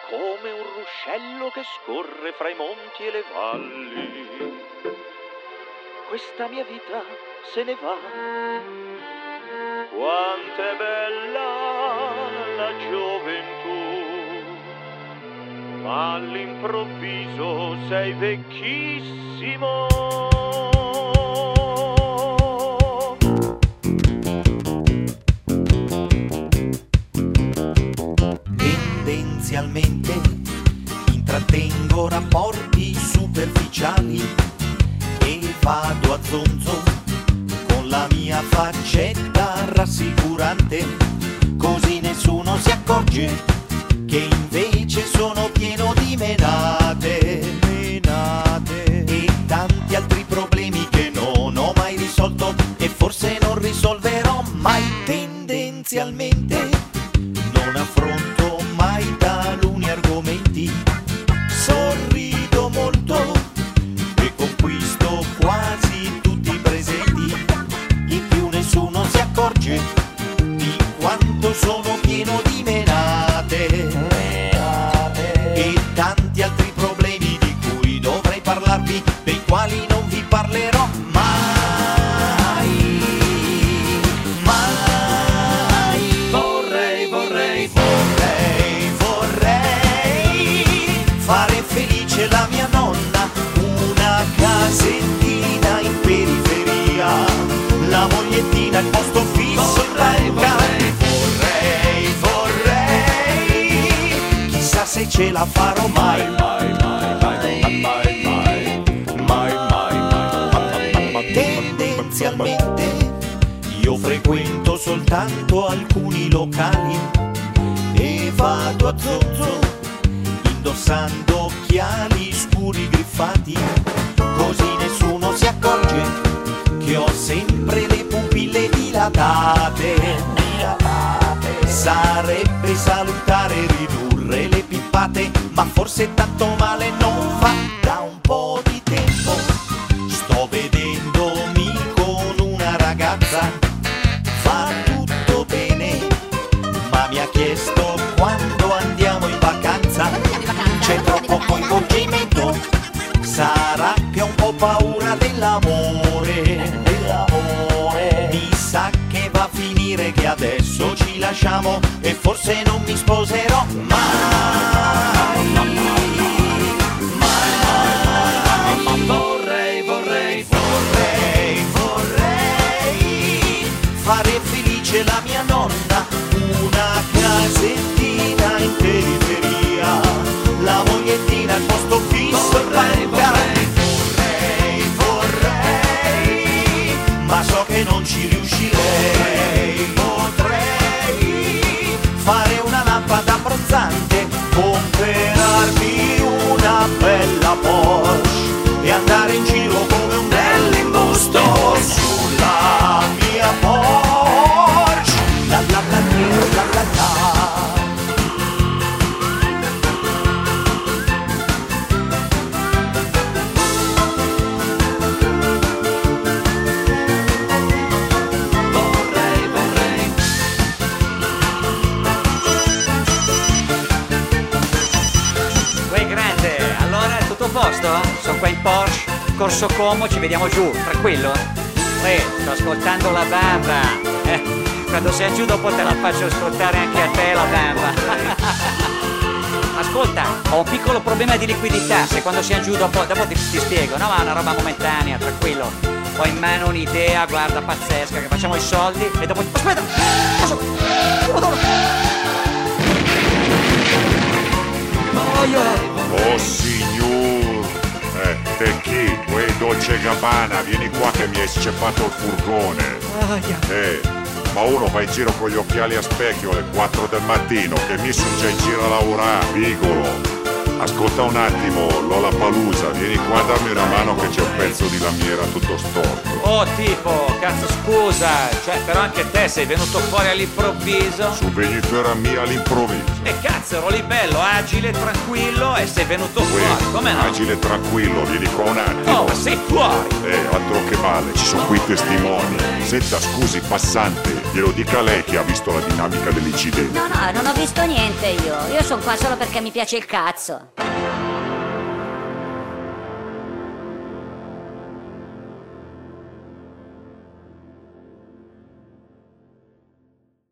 come un ruscello che scorre fra i monti e le valli. Questa mia vita se ne va. Quant'è bella la gioventù, ma all'improvviso sei vecchissimo. Tendenzialmente intrattengo rapporti superficiali e vado a zonzo con la mia faccetta rassicurante, così nessuno si accorge che invece sono pieno di menate e tanti altri problemi che non ho mai risolto e forse non risolverò mai. Tendenzialmente non affronto mai taluni argomenti, sorrido molto e conquisto quasi tutti i presenti. In più nessuno si accorge di quanto sono pieno di menate e tanti altri problemi di cui dovrei parlarvi, dei quali non vi parlerò mai. Fare felice la mia nonna, una casettina in periferia, la mogliettina al posto fisso in banca. Vorrei, chissà se ce la farò mai. Tendenzialmente io frequento soltanto alcuni locali e vado a zonzo indossando occhiali scuri griffati, così nessuno si accorge che ho sempre le pupille dilatate. Sarebbe salutare ridurre le pippate, ma forse tanto male non fa. Da un po' di tempo sto vedendomi con una ragazza, fa tutto bene, ma mi ha chiesto quando andiamo in vacanza. C'è troppo coinvolgimento, sarà che ho un po' paura dell'amore. Mi sa che va a finire che adesso ci lasciamo e forse non mi sposerò mai. Vorrei fare felice la mia nonna, una casettina in periferia, la mogliettina al posto fisso in banca. Vorrei, ma so che non ci riuscirei. Potrei fare una lampada abbronzante, comprarmi una bella Porsche e andare in giro come un bell'imbusto sulla mia Porsche. La la la la la la. Sono qua in Porsche, Corso Como, ci vediamo giù, tranquillo? Sto ascoltando la bamba. Quando sei giù dopo te la faccio ascoltare anche a te la bamba. Ascolta, ho un piccolo problema di liquidità, se quando siamo giù dopo ti spiego, no, ma è una roba momentanea, tranquillo. Ho in mano un'idea, guarda, pazzesca, che facciamo i soldi e dopo... Aspetta! Oh signor! Te chi? Uè, Dolce Gabbana, vieni qua che mi hai sceppato il furgone. Ma uno va in giro con gli occhiali a specchio alle 4 del mattino, che mi sono già in giro a lavorare, pigolo. Ascolta un attimo, Lollapalooza, vieni qua a darmi una mano che c'è un pezzo di lamiera tutto storto. Oh tipo, cazzo scusa, cioè però anche te sei venuto fuori all'improvviso. Su venitore mia all'improvviso. E cazzo ero lì bello, agile, tranquillo e sei venuto fuori, come no? Agile e tranquillo, vieni qua un attimo. Oh, ma sei fuori! Altro che male, ci sono qui testimoni. Senta, scusi, passante, glielo dica lei che ha visto la dinamica dell'incidente. No, non ho visto niente io. Io sono qua solo perché mi piace il cazzo.